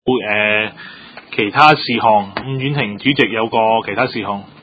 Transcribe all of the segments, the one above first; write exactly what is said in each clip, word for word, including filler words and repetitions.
誒、呃、其他事項，伍婉婷主席有個其他事項。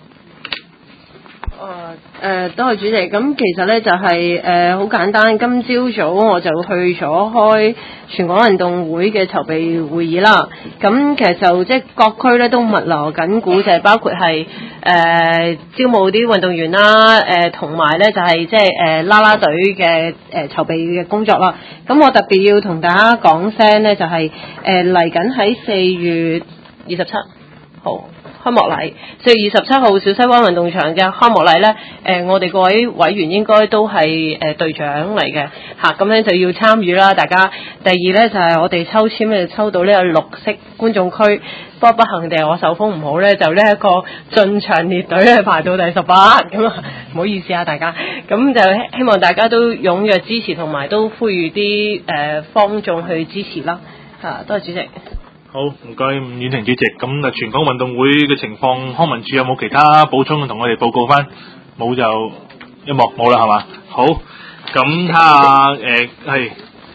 誒誒，多謝主席。咁其實咧就係誒好簡單，今朝早我就去咗開全港運動會嘅籌備會議啦。咁其實就即係各區咧都密鑼緊鼓，就係包括係誒、呃、招募啲運動員啦，誒同埋咧就係即係誒啦啦隊嘅誒籌備嘅工作啦。咁我特別要同大家講聲咧，就係誒嚟緊喺四月二十七號。開幕禮，四月二十七號小西灣運動場嘅開幕禮呢，誒、呃、我哋各位委員應該都係誒隊長嚟嘅嚇，咁、啊、咧就要參與啦，大家。第二呢，就係、是、我哋抽籤咧抽到呢個綠色觀眾區，不過不幸地我手風唔好呢，就呢一個進場列隊咧排到第十八咁啊，唔好意思啊大家。咁就希望大家都踴躍支持，同埋都呼籲啲誒坊眾去支持啦嚇、啊，多謝主席。 好，唔該，伍婉婷主席。咁啊，全港運動會嘅情況，康文署有冇其他補充同我哋報告翻？冇就一幕冇啦，係嘛？好，咁睇下誒係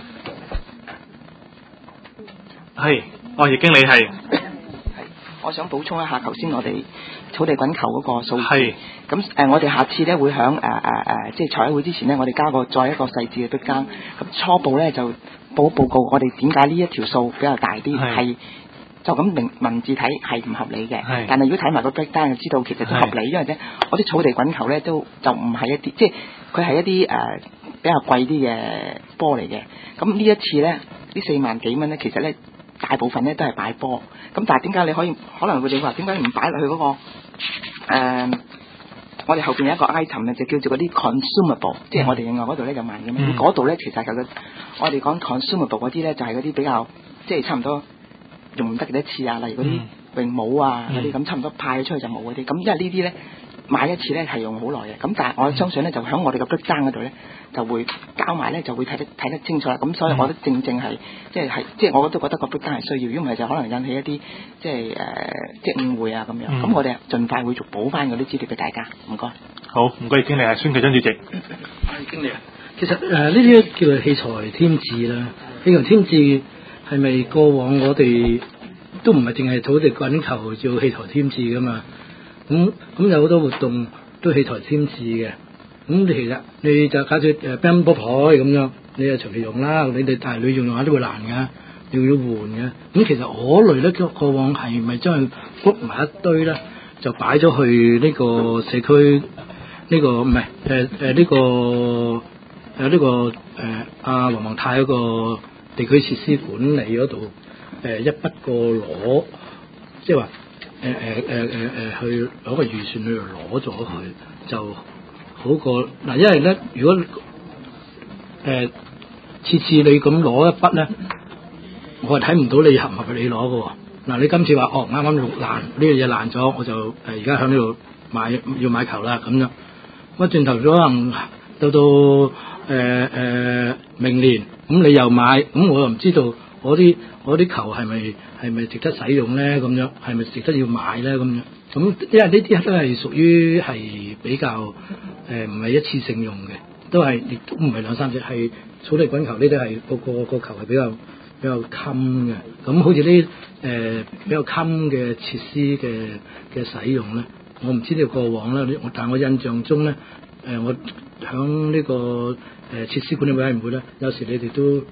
係，哦，易經理係。 係，我想補充一下，頭先我哋草地滾球嗰個數字。 係。 咁誒、呃，我哋下次咧會響誒誒誒，即係財委會之前咧，我哋加個再一個細緻嘅逼更。咁初步咧就報一報告，我哋點解呢一條數比較大啲，係就咁明文字睇係唔合理嘅。但係如果睇埋個 breakdown 就知道其實都合理，因為咧我啲草地滾球咧都就唔係一啲，即係佢係一啲誒、呃、比較貴啲嘅波嚟嘅。咁呢一次咧，呢四萬幾蚊咧，其實咧大部分咧都係擺波。咁但係點解你可以可能佢哋話點解唔擺落去嗰、嗰個誒？呃我哋後邊有一個 item 咧，就叫做嗰啲 consumable，、嗯、即係我哋另外嗰度咧有賣嘅咩？嗰度咧其實就個我哋講 consumable 嗰啲咧，就係嗰啲比較即係差唔多用唔得幾多次啊，例如嗰啲泳帽啊嗰啲咁，差唔多派咗出去就冇嗰啲。咁因為呢啲咧買一次咧係用好耐嘅。咁但係我相信咧就喺我哋個 breakdown 嗰度咧就會交埋咧就會睇得睇得清楚啦。咁所以我覺得正正係即係係即係我都覺得個 breakdown 係需要，如果唔係就可能引起一啲即係誒、呃、即係誤會啊咁樣。咁、嗯、我哋盡快會續補翻嗰啲資料俾大家。唔該。 好，唔該，經理係孫啟章主席。 係經理啊，其實誒呢啲叫做器材添置啦。器材添置係咪過往我哋都唔係淨係土地滾球做器材添置噶嘛？咁咁有好多活動都器材添置嘅。咁其實你就假設誒乒乓波台咁樣，你就長期用啦。你哋但係你用用下都會爛㗎，你要換嘅。咁其實嗰類咧，過往係咪將佢覆埋一堆咧，就擺咗去呢個社區？呢、這個唔係誒誒呢個誒呢個誒阿黃宏泰嗰個地區設施管理嗰度誒一筆過攞，即係話誒誒誒誒誒去攞個預算去攞咗佢就好過嗱，因為咧如果誒次次你咁攞一筆咧，我係睇唔到你合唔合理攞嘅喎。嗱，你今次話哦啱啱爛呢樣嘢爛咗，我就誒而家喺呢度買要買球啦咁樣。我轉頭咗可能到到誒誒、呃呃、明年，咁你又買，咁我又唔知道我啲我啲球係咪係咪值得使用咧？咁樣係咪值得要買咧？咁樣咁因為呢啲都係屬於係比較誒唔係一次性用嘅，都係亦都唔係兩三隻，係草地滾球呢啲係個個個球係比較比較襟嘅。咁好似呢誒比較襟嘅設施嘅嘅使用咧。我唔知道過往啦，但係我印象中咧，誒、呃、我響呢、這個誒、呃、設施管理委員會咧，有時你哋都誒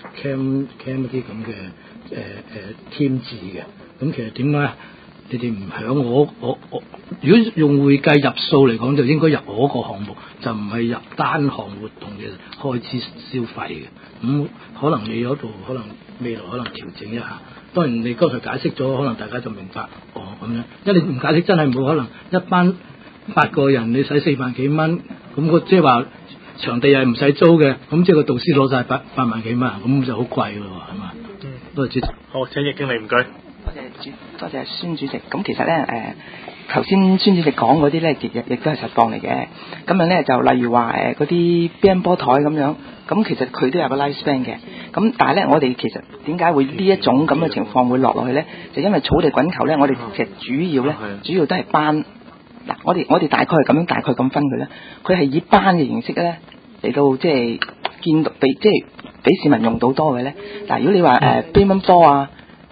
cam cam 一啲咁嘅誒誒添置嘅。咁其實點解你哋唔響我我我？如果用會計入數嚟講，就應該入我個項目，就唔係入單項活動嘅開支消費嘅。咁、嗯、可能你嗰度可能未來可能調整一下。當然你剛才解釋咗，可能大家就明白哦咁樣。因為你唔解釋真係冇可能，一班八個人你使四萬幾蚊，咁個即係話場地又係唔使租嘅，咁即係個導師攞晒八八萬幾蚊，咁就好貴咯，係嘛？嗯，多謝主席。 好，請易經理唔該。 多謝主，多謝孫主席。咁其實咧誒，頭先孫主席講嗰啲咧，亦亦亦都係實況嚟嘅。咁樣咧就例如話誒嗰啲乒乓波台咁樣。咁其實佢都有個 lifespan 嘅，咁但係咧，我哋其實點解會呢一種咁嘅情況會落落去咧？就因為草地滾球咧，我哋其實主要咧，主要都係班嗱，我哋我哋大概係咁樣大概咁分佢咧，佢係以班嘅形式咧嚟到即係見到俾即係俾市民用到多嘅咧。嗱，如果你話誒乒乓波啊、誒、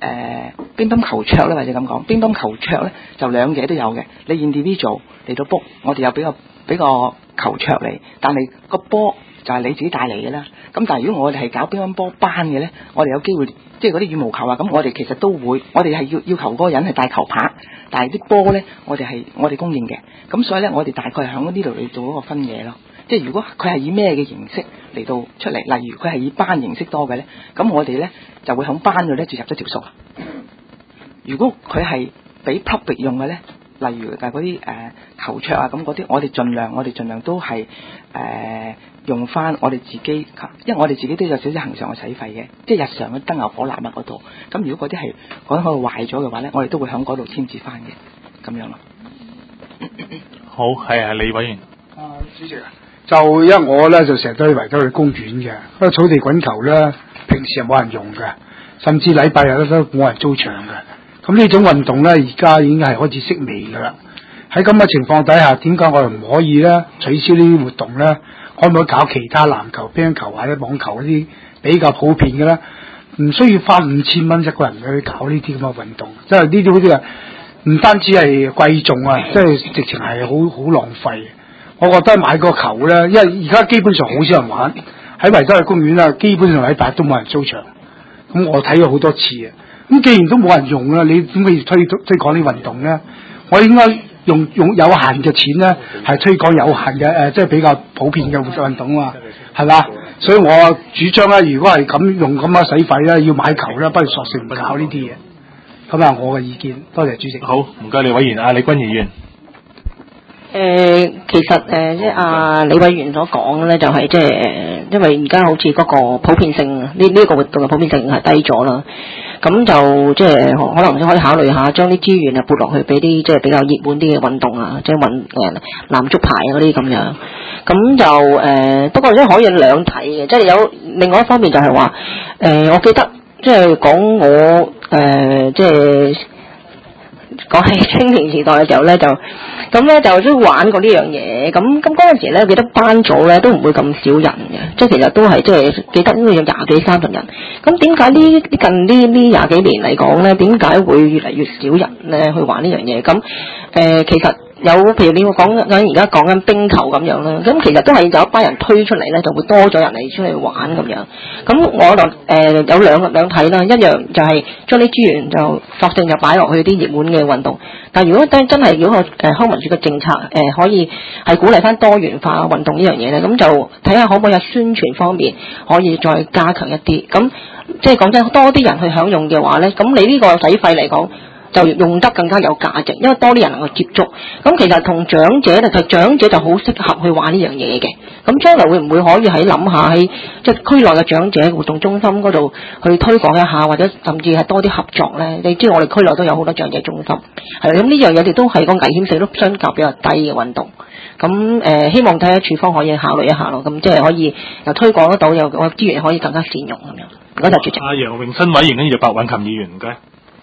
誒乒乓球桌咧，或者咁講，乒乓球桌咧就兩嘢都有嘅。你 individual 嚟到 book，我哋有俾個俾個球桌嚟，但係個波就係你自己帶嚟嘅啦。咁但係如果我哋係搞乒乓波班嘅咧，我哋有機會即係嗰啲羽毛球啊，咁我哋其實都會，我哋係要要求嗰個人係帶球拍，但係啲波咧我哋係我哋供應嘅。咁所以咧，我哋大概係喺呢度嚟做一個分野咯。即係如果佢係以咩嘅形式嚟到出嚟，例如佢係以班形式多嘅咧，咁我哋咧就會喺班度咧就入咗條數。如果佢係俾 public 用嘅咧，例如誒嗰啲誒球桌啊咁嗰啲，我哋盡量我哋盡量都係誒、呃、用翻我哋自己，因為我哋自己都有少少恆常嘅使費嘅，即係日常嘅燈油火蠟物嗰度。咁如果嗰啲係講開壞咗嘅話咧，我哋都會喺嗰度添置翻嘅，咁樣咯。 好，係啊，李委員。 啊，主席啊。就因為我咧就成日都去維多利公園嘅，嗰個草地滾球咧平時係冇人用嘅，甚至禮拜日都冇人租場嘅。咁呢種運動咧而家已經係開始式微㗎啦。喺咁嘅情況底下，點解我哋唔可以咧取消呢啲活動咧？可唔可以搞其他籃球、乒乓球或者網球嗰啲比較普遍嘅咧？唔需要花五千蚊一個人去搞呢啲咁嘅運動，即係呢啲好似係唔單止係貴重啊，即係直情係好好浪費。我覺得買個球咧，因為而家基本上好少人玩，喺維多利公園啦，基本上禮拜都冇人租場。咁我睇咗好多次啊。咁既然都冇人用啦，你點解要推推廣啲運動咧？我應該用用有限嘅錢咧，係推廣有限嘅誒、呃，即係比較普遍嘅運動啊嘛，係嘛？所以我主張咧，如果係咁用咁嘅使費咧，要買球咧，不如索性唔搞呢啲嘢。咁啊，我嘅意見，多謝主席。 好，唔該李委員，阿李君儀議員。 誒、呃，其實誒、呃，即係阿李委員所講嘅咧，就係即係誒，因為而家好似嗰個普遍性，呢呢一個活動嘅普遍性係低咗啦。咁就即係可能可以考慮下，將啲資源啊撥落去俾啲即係比較熱門啲嘅運動啊，即係運誒籃足排啊嗰啲咁樣。咁就誒、呃，不過即係可以兩睇嘅，即係有另外一方面就係話誒，我記得即係講我誒、呃、即係。講起青年時代嘅時候咧，就咁咧就都玩過呢樣嘢。咁咁嗰陣時咧，記得班組咧都唔會咁少人嘅，即係其實都係即係記得應該有廿幾三十人。咁點解呢近呢呢廿幾年嚟講咧，點解會越嚟越少人咧去玩呢樣嘢？咁誒、呃，其實有譬如你會講緊而家講緊冰球咁樣啦，咁其實都係有一班人推出嚟咧，就會多咗人嚟出嚟玩咁樣。咁我就誒、呃、有兩個兩睇啦，一樣就係將啲資源就索性就擺落去啲熱門嘅運動。但係如果真真係如果個誒康文署嘅政策誒、呃、可以係鼓勵翻多元化運動呢樣嘢咧，咁就睇下可唔可以喺宣傳方面可以再加強一啲。咁即係講真，多啲人去享用嘅話咧，咁你呢個使費嚟講，就用得更加有價值，因為多啲人能夠接觸。咁其實同長者咧，就長者就好適合去玩呢樣嘢嘅。咁將來會唔會可以喺諗下喺即係區內嘅長者活動中心嗰度去推廣一下，或者甚至係多啲合作咧？你知我哋區內都有好多長者中心，係咁呢樣嘢亦都係個危險性都相較比較低嘅運動。咁誒、呃，希望睇下處方可以考慮一下咯。咁即係可以又推廣得到，又個資源可以更加善用咁樣。唔該，主席。阿楊永新委員跟住就白韻琴議員，唔該。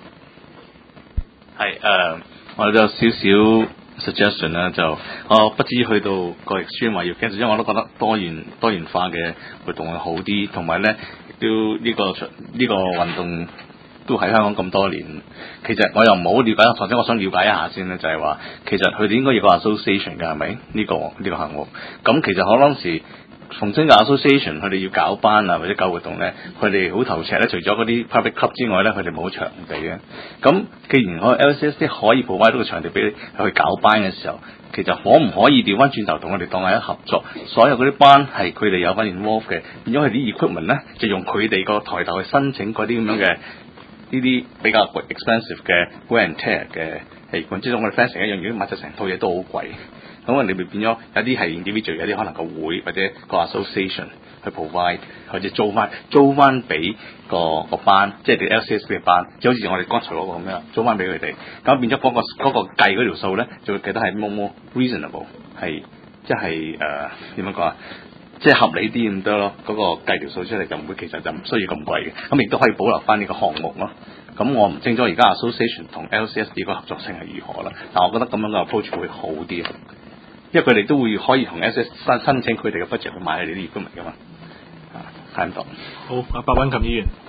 係誒、呃，我有少少 suggestion 啦，就我不至於去到個 extreme 話要 cancel，因為我都覺得多元多元化嘅活動會好啲，同埋咧都呢、呢個呢、呢個運動都喺香港咁多年，其實我又唔好了解，頭先我想了解一下先咧，就係、是、話其實佢哋應該有個 association 㗎，係咪呢個呢、呢個項目？咁其實可當時。逢親嘅 association，佢哋要搞班啊或者搞活動咧，佢哋好頭赤咧。除咗嗰啲 public club 之外咧，佢哋冇場地嘅。咁既然我 L C S D 可以 provide 到個場地俾你去搞班嘅時候，其實可唔可以調翻轉頭同我哋當係一合作？所有嗰啲班係佢哋有份 involve 嘅，變咗係啲 equipment 咧，就用佢哋個台頭去申請嗰啲咁樣嘅呢啲比較 expensive 嘅 wear and tear 嘅器官，即係我哋 fencing 一樣，如果買咗成套嘢都好貴。咁我哋咪變咗有啲係 individual， 有啲可能個會或者個 association 去 provide， 或者租翻租翻俾個個班，即係啲 L C S 嘅班，就好似我哋剛才嗰個咁樣租翻俾佢哋。咁變咗嗰、嗰個嗰、嗰個計嗰條數咧，就會記得係 more more reasonable， 係即係誒點樣講啊？即係合理啲咁多咯。嗰、嗰個計條數出嚟就唔會，其實就唔需要咁貴嘅。咁亦都可以保留翻呢個項目咯。咁我唔清楚而家 association 同 L C S 呢個合作性係如何啦。但我覺得咁樣嘅 approach 會好啲。因為佢哋都會可以同 S S 申申請佢哋嘅 budget 去買佢哋啲業公民噶嘛，啊，睇唔到。 好，阿白韻琴議員。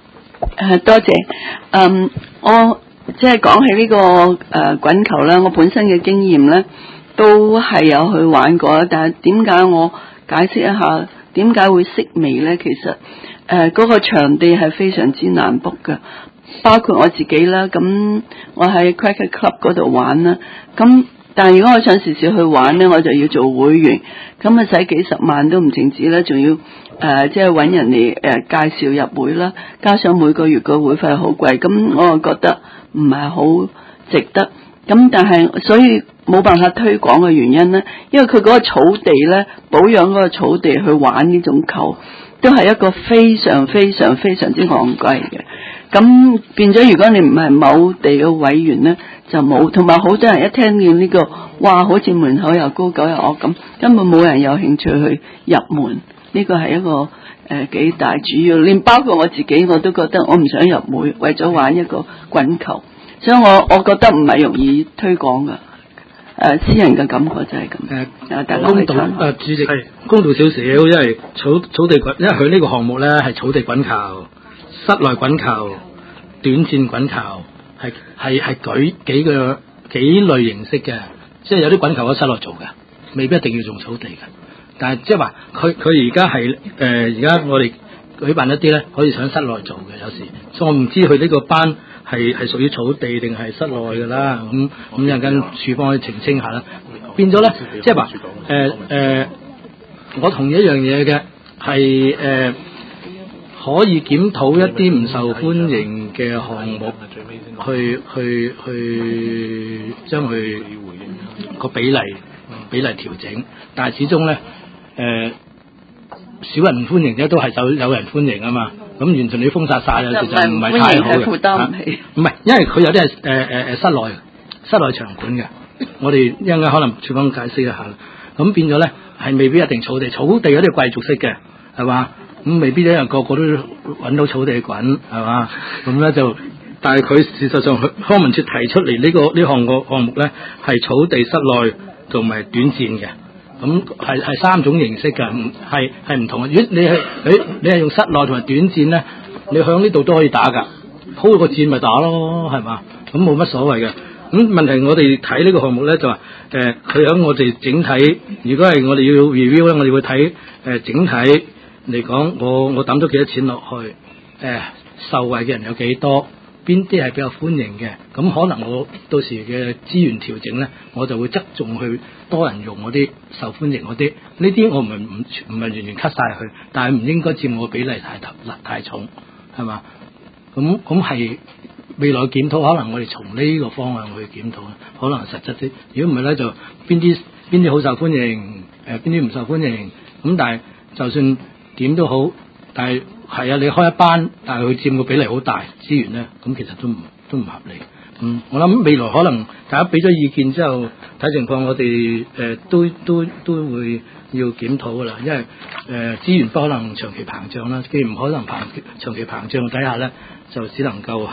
誒多謝，嗯，我即係講起呢、這個誒、呃、滾球咧，我本身嘅經驗咧都係有去玩過，但係點解我解釋一下點解會式微咧？其實誒嗰、呃那個場地係非常之難 book 嘅，包括我自己啦。咁我喺 Cricket Club 嗰度玩啦，咁但係如果我想時時去玩咧，我就要做會員，咁啊使幾十萬都唔淨止啦，仲要。誒、呃，即係揾人嚟誒、呃、介紹入會啦，加上每個月個會費好貴，咁我又覺得唔係好值得。咁但係所以冇辦法推廣嘅原因咧，因為佢嗰個草地咧，保養嗰個草地去玩呢種球，都係一個非常非常非常之昂貴嘅。咁變咗，如果你唔係某地嘅委員咧，就冇。同埋好多人一聽見呢、這個，哇，好似門口又高狗又惡咁，根本冇人有興趣去入門。呢個係一個誒、呃、幾大主要，連包括我自己我都覺得我唔想入會，為咗玩一個滾球，所以我我覺得唔係容易推廣㗎。誒、呃，私人嘅感覺就係咁。誒，大家公道誒主席係公道少少，因為草草地滾，因為佢呢個項目咧係草地滾球、室內滾球、短戰滾球，係係係舉幾個幾類形式嘅，即係有啲滾球喺室內做嘅，未必一定要用草地嘅。但係即係話，佢佢而家係誒，而家我哋舉辦一啲咧，可以喺室內做嘅，有時，所以我唔知佢呢個班係係屬於草地定係室內㗎啦。咁咁陣間處方可以澄清下啦。變咗咧，即係話誒誒，我同意一樣嘢嘅係誒，可以檢討一啲唔受歡迎嘅項目，去去去將佢個比例比例調整，但係始終咧。誒、呃，少人歡迎嘅都係有有人歡迎啊嘛，咁完全你封殺晒，有時就唔係太好嘅。負擔唔起。唔係，因為佢有啲係誒誒誒室內室內場館嘅，我哋一陣間可能處方解釋一下。咁變咗咧係未必一定草地，草地嗰啲貴族式嘅係嘛，咁未必一樣個個都揾到草地滾係嘛，咁咧就，但係佢事實上康文署提出嚟呢、這個呢項個項目咧係草地、室內同埋短戰嘅。咁係係三種形式㗎，係係唔同嘅。如果你係你你係用室內同埋短戰咧，你響呢度都可以打㗎，鋪個戰咪打咯，係嘛？咁冇乜所謂嘅。咁問題我哋睇呢個項目咧就話誒，佢、呃、響我哋整體，如果係我哋要 review 咧，我哋會睇誒、呃、整體嚟講，我我抌咗幾多錢落去，誒、呃、受惠嘅人有幾多？邊啲係比較歡迎嘅？咁可能我到時嘅資源調整咧，我就會側重去多人用嗰啲受歡迎嗰啲。呢啲我唔係唔唔係完全 cut 晒去，但係唔應該佔我比例太太太重，係嘛？咁咁係未來檢討，可能我哋從呢個方向去檢討，可能實質啲。如果唔係咧，就邊啲邊啲好受歡迎，誒邊啲唔受歡迎。咁但係就算點都好，但係。係啊，你開一班，但係佢佔個比例好大資源咧，咁其實都唔都唔合理。嗯，我諗未來可能大家俾咗意見之後，睇情況我哋誒、呃、都都都會要檢討噶啦，因為誒、呃、資源不可能長期膨脹啦，既然唔可能膨長期膨脹底下咧，就只能夠係誒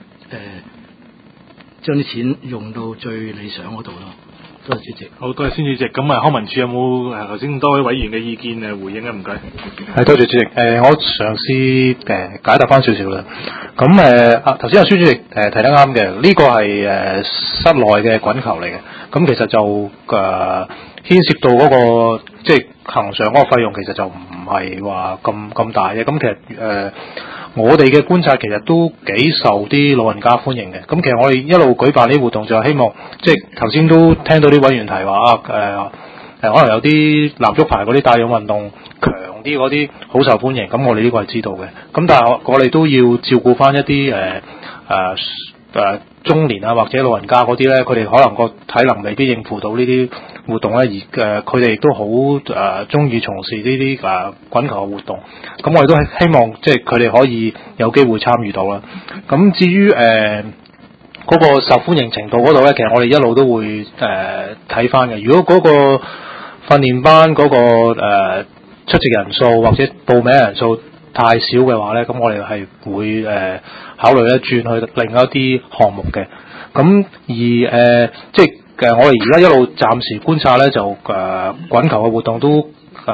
將啲錢用到最理想嗰度咯。多謝主席。 好，多謝孫主席。咁啊，康文署有冇誒頭先多位委員嘅意見誒回應啊？唔該。 係多謝主席。誒、呃，我嘗試誒解答翻少少啦。咁誒啊，頭先阿孫主席誒、呃、提得啱嘅，呢、這個係誒、呃、室內嘅滾球嚟嘅。咁其實就誒、呃、牽涉到嗰、那個即係恆常嗰個費用，其實就唔係話咁咁大嘅。咁其實誒。呃我哋嘅觀察其實都幾受啲老人家歡迎嘅，咁其實我哋一路舉辦呢啲活動就係希望，即係頭先都聽到啲委員提話啊，誒、呃、誒可能有啲籃足牌嗰啲帶氧運動強啲嗰啲好受歡迎，咁我哋呢個係知道嘅，咁但係我哋都要照顧翻一啲誒誒誒中年啊或者老人家嗰啲咧，佢哋可能個體能未必應付到呢啲活動咧，而誒佢哋亦都好誒中意從事呢啲誒滾球嘅活動，咁我哋都係希望即係佢哋可以有機會參與到啦。咁至於誒嗰個受歡迎程度嗰度咧，其實我哋一路都會誒睇翻嘅。如果嗰個訓練班嗰個誒出席人數或者報名人數太少嘅話咧，咁我哋係會誒、呃、考慮咧轉去另一啲項目嘅。咁而誒、呃、即係誒我哋而家一路暫時觀察咧，就誒滾、呃、球嘅活動都誒、呃、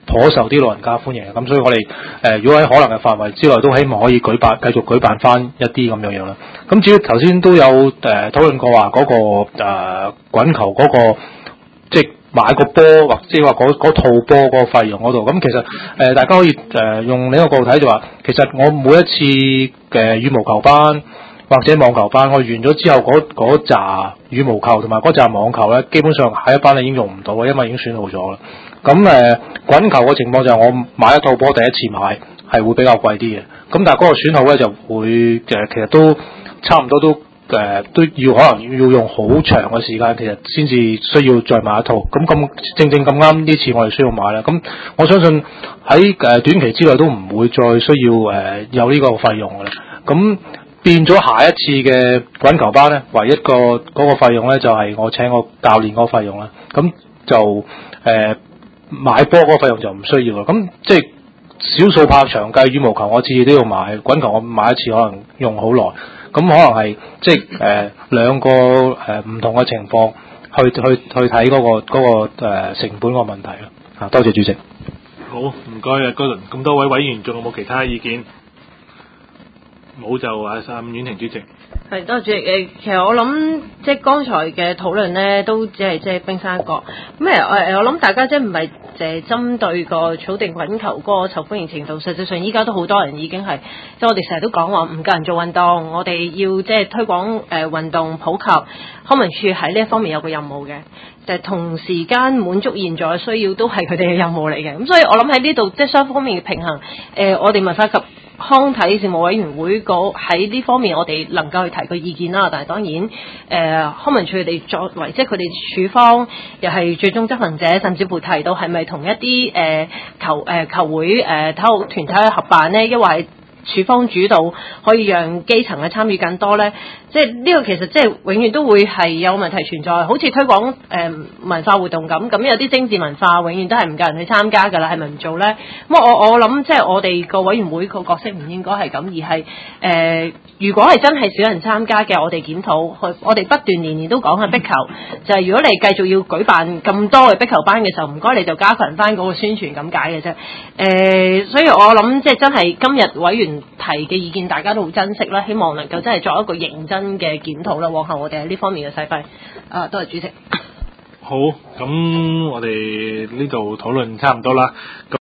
頗受啲老人家歡迎嘅。咁所以我哋誒、呃、如果喺可能嘅範圍之內，都希望可以舉辦繼續舉辦翻一啲咁樣樣啦。咁至於頭先都有誒、呃、討論過話嗰、那個誒、呃、滾球嗰、那個即係買個波或者話嗰套波嗰個費用嗰度，咁其實誒、呃、大家可以誒、呃、用另一個角度睇就話，其實我每一次嘅羽毛球班或者網球班，我完咗之後嗰嗰紮羽毛球同埋嗰紮網球咧，基本上下一班已經用唔到嘅，因為已經選好咗啦。咁誒、呃、滾球嘅情況就係我買一套波第一次買係會比較貴啲嘅，咁但係嗰個選號咧就會誒其實都差唔多都。誒、呃、都要可能要用好長嘅時間，其實先至需要再買一套。咁咁正正咁啱呢次我哋需要買啦。咁我相信喺誒短期之內都唔會再需要誒、呃、有呢個費用嘅啦。咁變咗下一次嘅滾球班咧，唯一個嗰、那個費用咧就係、是、我請我教練嗰個費用啦。咁就誒、呃、買波嗰個費用就唔需要啦。咁即係少數怕長計羽毛球，我次次都要買，滾球我買一次可能用好耐。咁可能係即係誒、呃、兩個誒唔、呃、同嘅情況去去去睇嗰、那個嗰、那個、呃、成本個問題咯。啊，多謝主席。 好，唔該啊，嗰輪咁多位委員，仲有冇其他意見？冇就啊，阿伍婉婷主席。 係，多謝主席。誒，其實我諗即係剛才嘅討論咧，都只係即係冰山一角。咁誒誒，我諗大家即係唔係誒針對個草地滾球嗰個受歡迎程度，實際上依家都好多人已經係，即係我哋成日都講話唔夠人做運動，我哋要即係推廣誒運動普及。康文署喺呢一方面有個任務嘅，就係同時間滿足現在嘅需要，都係佢哋嘅任務嚟嘅。咁所以我諗喺呢度即係雙方面嘅平衡。誒，我哋文化及康體事務委員會個喺呢方面，我哋能夠去提個意見啦。但係當然，誒、呃、康文署佢哋作為即係佢哋處方，又係最終執行者，甚至乎提到係咪同一啲誒、呃、球誒、呃、球會誒、呃、體育團體去合辦呢？抑或係處方主導，可以讓基層嘅參與更多呢？即係呢個其實即係永遠都會係有問題存在，好似推廣誒、呃、文化活動咁，咁有啲精緻文化永遠都係唔夠人去參加㗎啦，係咪唔做呢？咁我我諗即係我哋個委員會個角色唔應該係咁，而係誒、呃、如果係真係少人參加嘅，我哋檢討，我哋不斷年年都講下壁球，就係、是、如果你繼續要舉辦咁多嘅壁球班嘅時候，唔該你就加強翻嗰個宣傳咁解嘅啫。誒、呃，所以我諗即係真係今日委員提嘅意見，大家都好珍惜啦，希望能夠真係作一個認真嘅檢討啦，往後我哋喺呢方面嘅使費，啊，多謝主席。 好，咁我哋呢度討論差唔多啦。